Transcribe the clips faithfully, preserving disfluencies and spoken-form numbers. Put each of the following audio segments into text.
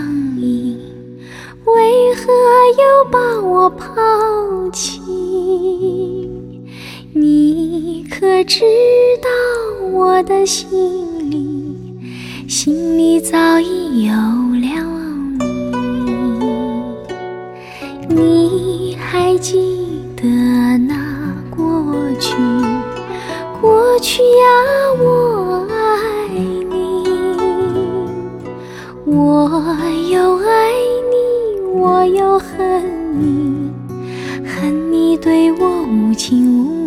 应，为何又把我抛弃？你可知道我的心里，心里早已有了你。你还记得那过去？过去呀，我爱你，我又爱你，我又恨你，恨你对我无情无义。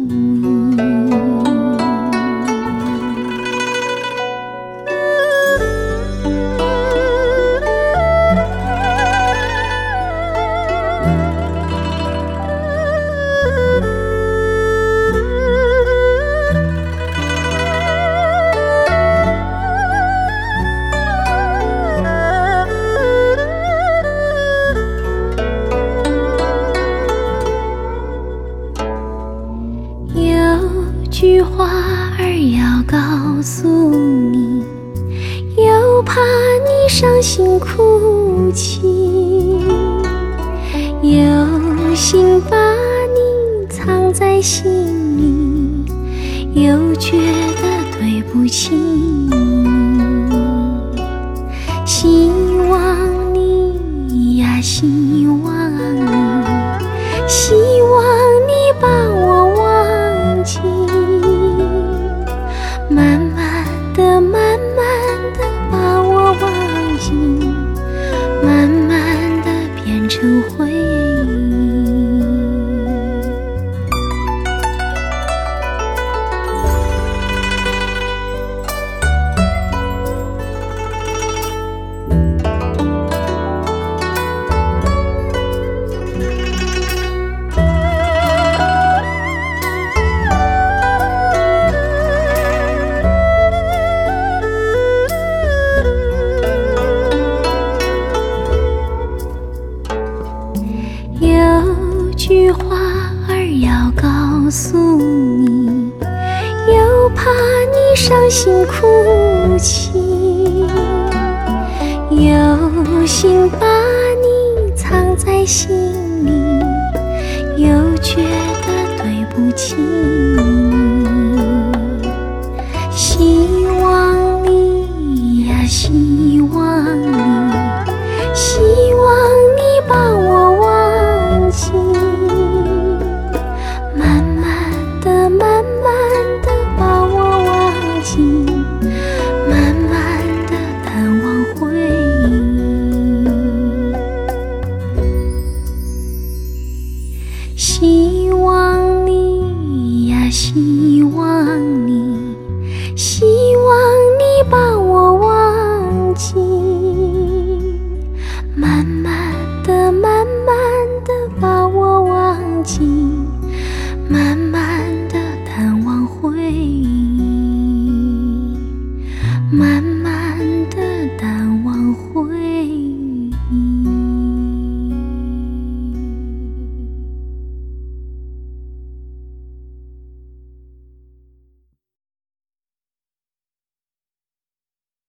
句话儿要告诉你，又怕你伤心哭泣，有心把你藏在心里，又觉得对不起你。希望你呀，希望你，希望你把我忘记，慢慢的慢慢的把我忘记，慢慢的变成回忆。有句话儿要告诉你，又怕你伤心哭泣，有心把你藏在心里，又觉得对不起。